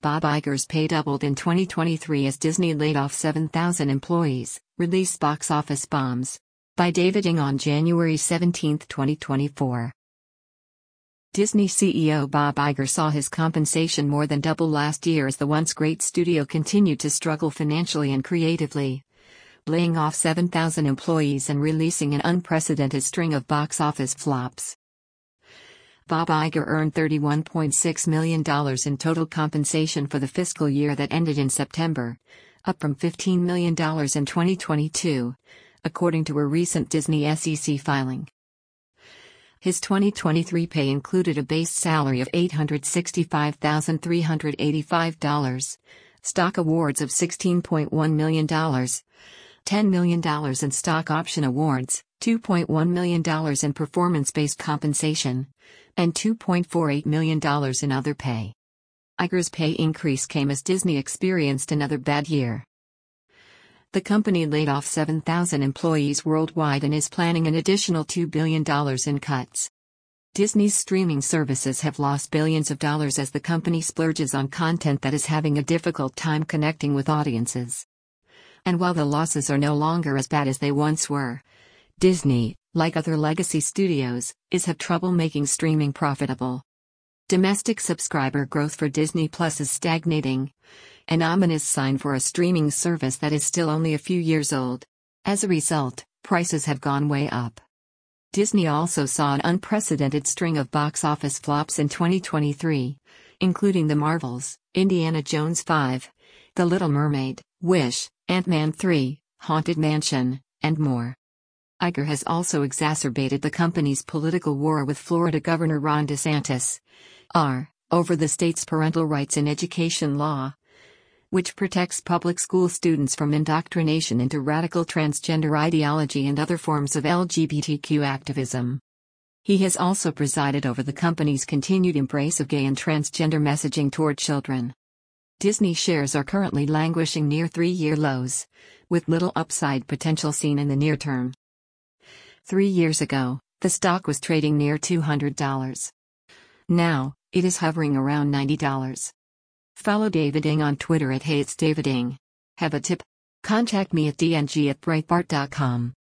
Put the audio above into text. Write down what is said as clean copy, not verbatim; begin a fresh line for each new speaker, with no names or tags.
Bob Iger's pay doubled in 2023 as Disney laid off 7,000 employees, released Box Office Bombs. By David Ng on January 17, 2024. Disney CEO Bob Iger saw his compensation more than double last year as the once great studio continued to struggle financially and creatively, laying off 7,000 employees and releasing an unprecedented string of box office flops. Bob Iger earned $31.6 million in total compensation for the fiscal year that ended in September, up from $15 million in 2022, according to a recent Disney SEC filing. His 2023 pay included a base salary of $865,385, stock awards of $16.1 million, $10 million in stock option awards, $2.1 million in performance-based compensation, and $2.48 million in other pay. Iger's pay increase came as Disney experienced another bad year. The company laid off 7,000 employees worldwide and is planning an additional $2 billion in cuts. Disney's streaming services have lost billions of dollars as the company splurges on content that is having a difficult time connecting with audiences. And while the losses are no longer as bad as they once were, Disney, like other legacy studios, is having trouble making streaming profitable. Domestic subscriber growth for Disney Plus is stagnating, an ominous sign for a streaming service that is still only a few years old. As a result, prices have gone way up. Disney also saw an unprecedented string of box office flops in 2023, including The Marvels, Indiana Jones 5, The Little Mermaid, Wish, Ant-Man 3, Haunted Mansion, and more. Iger has also exacerbated the company's political war with Florida Governor Ron DeSantis, over the state's parental rights in education law, which protects public school students from indoctrination into radical transgender ideology and other forms of LGBTQ activism. He has also presided over the company's continued embrace of gay and transgender messaging toward children. Disney shares are currently languishing near 3-year lows, with little upside potential seen in the near term. 3 years ago, the stock was trading near $200. Now, it is hovering around $90. Follow David Ng on Twitter at @HeyIt'sDavidNg. Have a tip? Contact me at dng@breitbart.com.